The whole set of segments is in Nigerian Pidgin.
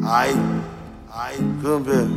Aye, come here.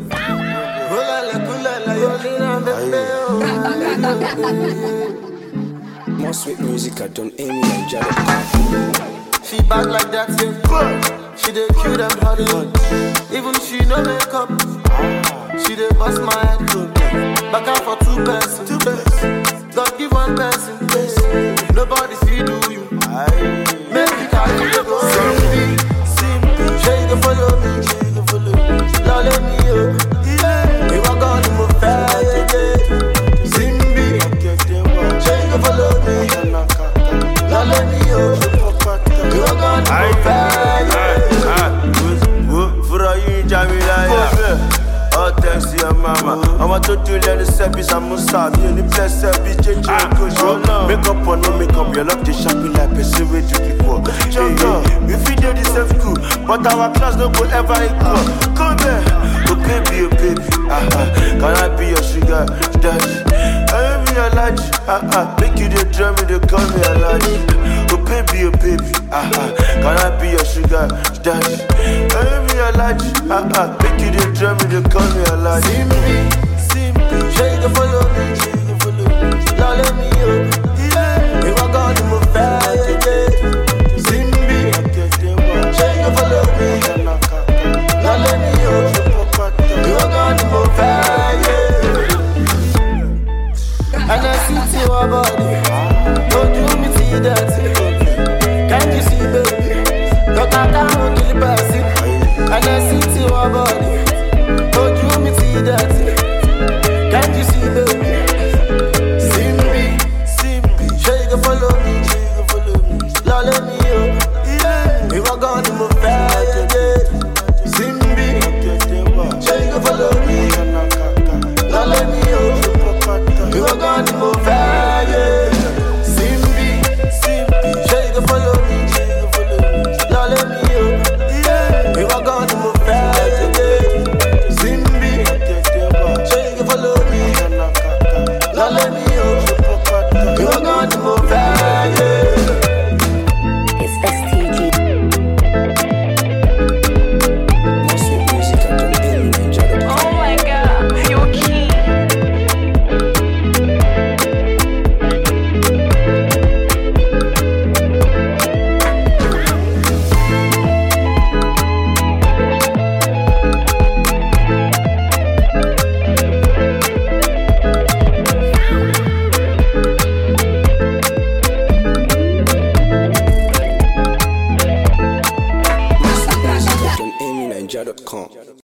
More sweet music at Don Amy and Jared. She bad like that, yeah. She dey kill them Hollywood. Even she no make up. She dey bust my head. Back out for two person. God give one person. Nobody see do you. Make me carry you go. Simple. She go follow me. Lord let me up. We walk on the move fire. Simbi. She go follow me. Lord let me up. We walk on the move fire. For you, Jamila. Oh, thanks to your mama. I'ma to do the service. I'm gonna start in the place. Change make up or no make up. You love the shopping like person we do before. We feed you the same school, but our class no go ever equal. Come here, oh baby, oh baby. Can I be your sugar daddy? I be your lodge. Make you the drum me, they call me a lodge. Oh baby, oh baby. Can I be your sugar daddy? I be your lodge. Make you the drum me, they call me a lodge. Simple, she go follow me. Lord let me up. We walk on the move fire. Simbi, she go follow me. Lord let me up. We walk on the move fire. And I see to our body. Don't do me to dirty. Can't you see, baby? Look at that one kill the person. And I see to our body. Don't do me to dirty. Can't you see, baby? Simbi, she go follow me. Lord let me up. We walk on the move fire. Simbi, she go follow me. Lord let me up. We walk on the move fire. Simbi, she go follow me. Lord let me up. We walk on the move fire. Simbi, she go follow me. Lord let me up. We walk on the move fire. It's STG. More sweet music at Don Amy and Jared. Oh my god, you're key. More sweet music at DonAmyNigeria.com.